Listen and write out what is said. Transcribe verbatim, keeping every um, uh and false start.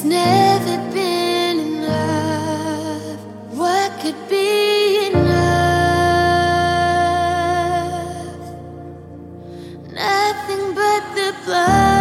never been enough. What could be enough? Nothing but the blood.